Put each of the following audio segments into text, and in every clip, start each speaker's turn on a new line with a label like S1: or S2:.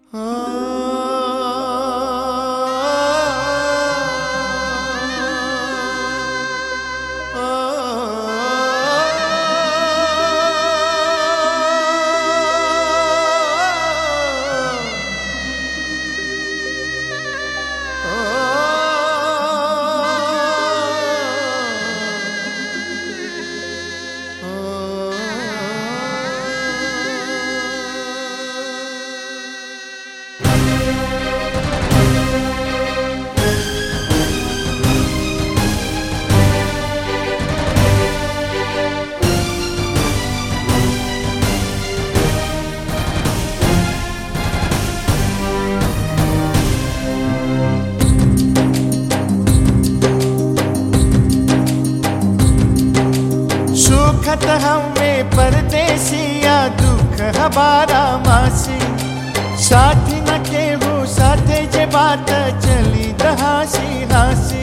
S1: सुखत हमें परदेसिया दुख हमारा मासी साथी न केहू साथे जे बात चली दहासी हासी।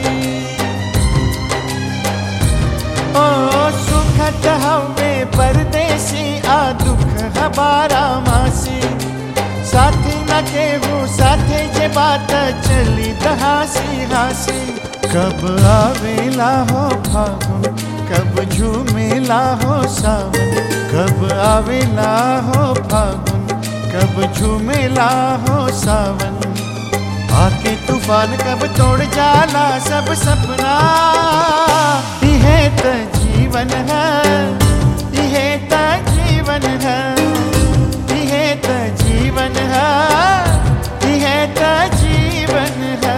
S1: ओ सुखत हमें परदेसिया दुख हमारा मासी साथी न केहू साथे जे बात चली दहासी हासी। कब आवेला हो फागुन कब झूमेला हो सावन, कब आवेला हो फागुन कब झूमेला हो सावन। आके तूफान कब तोड़ जाला सब सपना। इहे त जीवन है, इहे त जीवन है, इहे त जीवन है, इहे त जीवन है।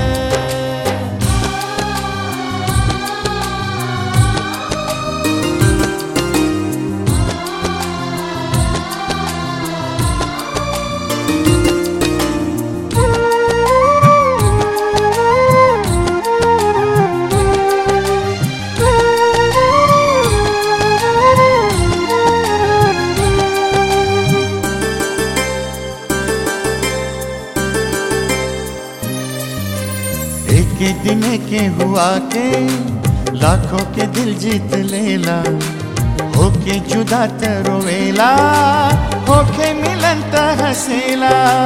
S1: के दिन के हुआ के लाखों के दिल जीत लेला, होके जुदा त रोवेला, होके मिलन त हसेला।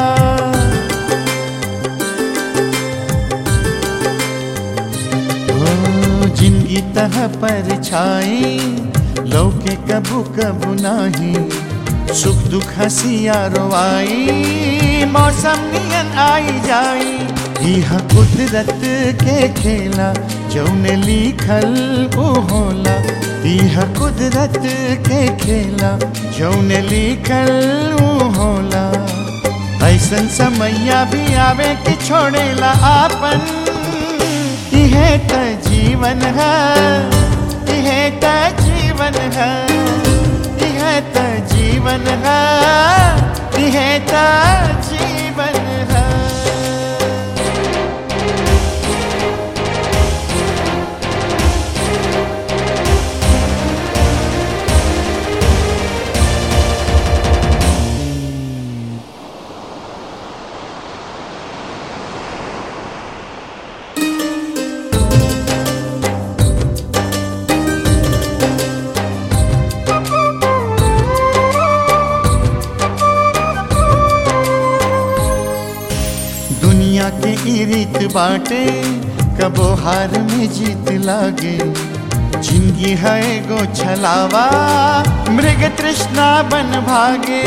S1: ओ जिंदगी तह पर छाई लौके कबू कबू नाही, सुख दुख हंसिया रोवाई मौसम नियन आई जाई। यह कुदरत के खेला जौने लिखल वो होला, यह कुदरत के खेला जौने लिखल वो होला। ऐसन समैया भी आवे कि छोड़ेला आपन। यह त जीवन है, यह त जीवन है, यह त जीवन है, यह त जीवन है। दुनिया के ई रीत बाटे कबो हार में जीत लागे। जिंदगी है गो छलावा मृग तृष्णा बन भागे।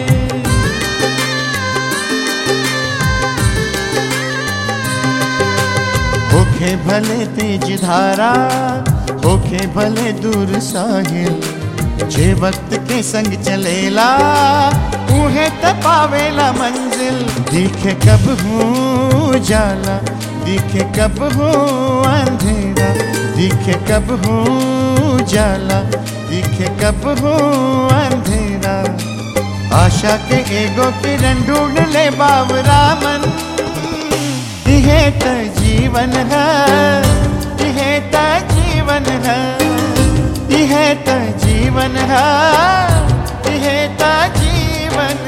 S1: होखे भले तेज धारा होखे भले दूर साहिल, जे वक्त के संग चलेला उहे त पावेला मंजिल। दिखे कब हूँ जाला दिखे कब हूँ अंधेरा, दिखे कब हूँ जाला दिखे कब हूँ अंधेरा। आशा के एगो किरण ढूंढ ले बावरा मन। इहे त जीवन है, इहे त जीवन है, इहे त जीवन है, इहे त जीवन